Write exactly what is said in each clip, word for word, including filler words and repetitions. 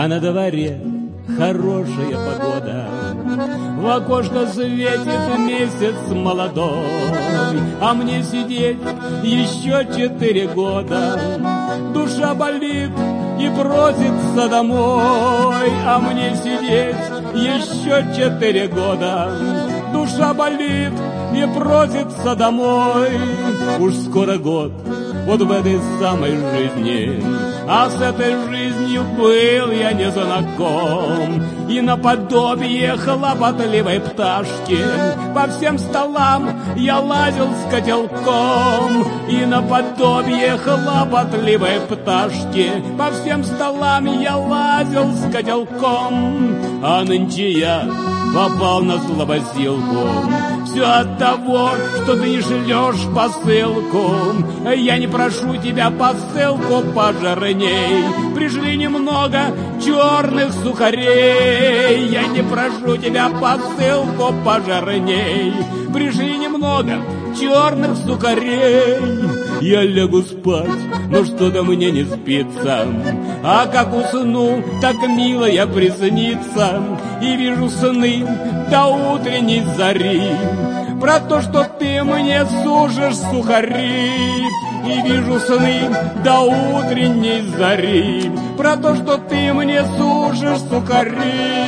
а на дворе хорошая погода. В окошко светит месяц молодой, а мне сидеть еще четыре года. Душа болит и просится домой, а мне сидеть еще четыре года. Душа болит и просится домой. Уж скоро год вот в этой самой жизни, а с этой жизнью был я не знаком. И наподобие хлопотливой пташки по всем столам я лазил с котелком. И наподобие хлопотливой пташки по всем столам я лазил с котелком. А нынче я попал на слабосилку, все от того, что ты не шлешь посылку. Я не прошу тебя посылку пожирней, пришли немного черных сухарей. Я не прошу тебя посылку пожирней, пришли немного черных сухарей. Я лягу спать, но что-то мне не спится, а как усну, так милая приснится. И вижу сны до утренней зари про то, что ты мне сушишь сухари. И вижу сны до утренней зари про то, что ты мне сушишь сухари.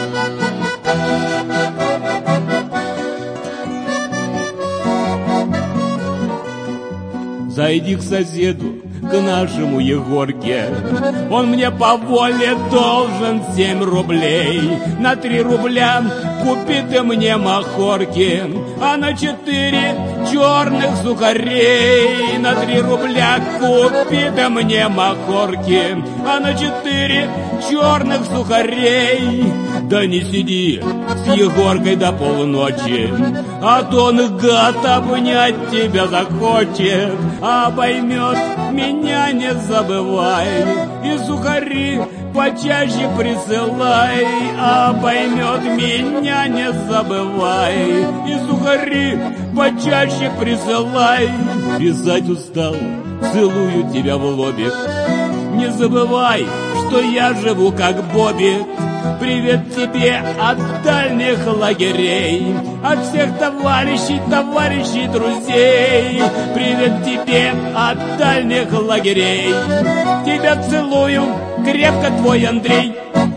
Зайди к соседу, к нашему Егорке, он мне по воле должен семь рублей. На три рубля купи ты мне махорки, а на четыре черных сухарей. На три рубля купи ты мне махорки, а на четыре черных сухарей. Да не сиди с Егоркой до полуночи, а то он, гад, обнять тебя захочет. А поймет меня, не забывай, и сухари почаще присылай. А поймет меня, не забывай, и сухари почаще присылай. Писать устал, целую тебя в лобик, не забывай, что я живу как Бобик. Привет тебе от дальних лагерей, от всех товарищей, товарищей, друзей. Привет тебе от дальних лагерей, тебя целую крепко, твой Андрей.